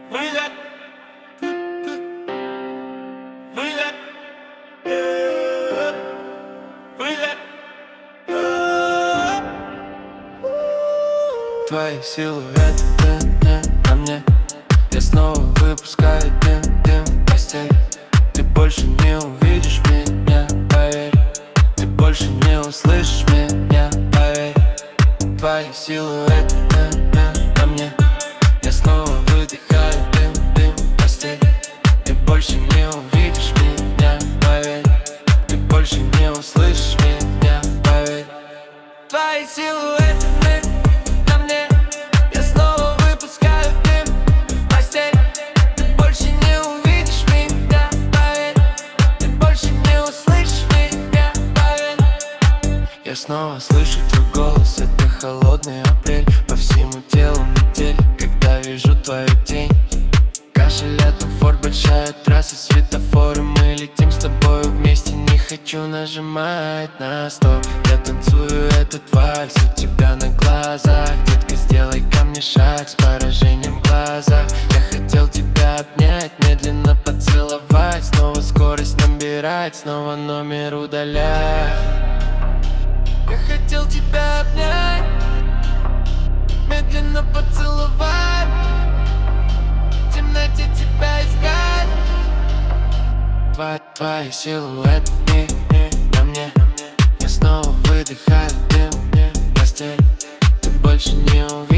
Твои силуэты на мне. Я снова выпускаю дым в постель. Ты больше не увидишь меня, поверь. Ты больше не услышишь меня, поверь. Твои силуэты на мне. Я снова выдыхаю дым в постель. Ты больше не увидишь меня, поверь. Ты больше не услышишь меня, поверь. Твои силуэты на мне. Я снова выпускаю дым в постель. Ты больше не увидишь меня, поверь. Ты больше не услышишь меня, поверь. Я снова слышу твой голос, это холодный апрель. По всему телу метель, когда вижу твою тень. Кашель, летом форт, большая трасса, светофоры. Мы летим с тобой вместе, не хочу нажимать на стоп. Я танцую этот вальс у тебя на глазах. Детка, сделай ко мне шаг с поражением в глазах. Я хотел тебя обнять, медленно поцеловать. Снова скорость набирать, снова номер удалять. Я хотел тебя обнять, медленно поцеловать. В темноте тебя искать. Твои силуэты на мне. Я снова выдыхаю дым в постель. Ты больше не увидишь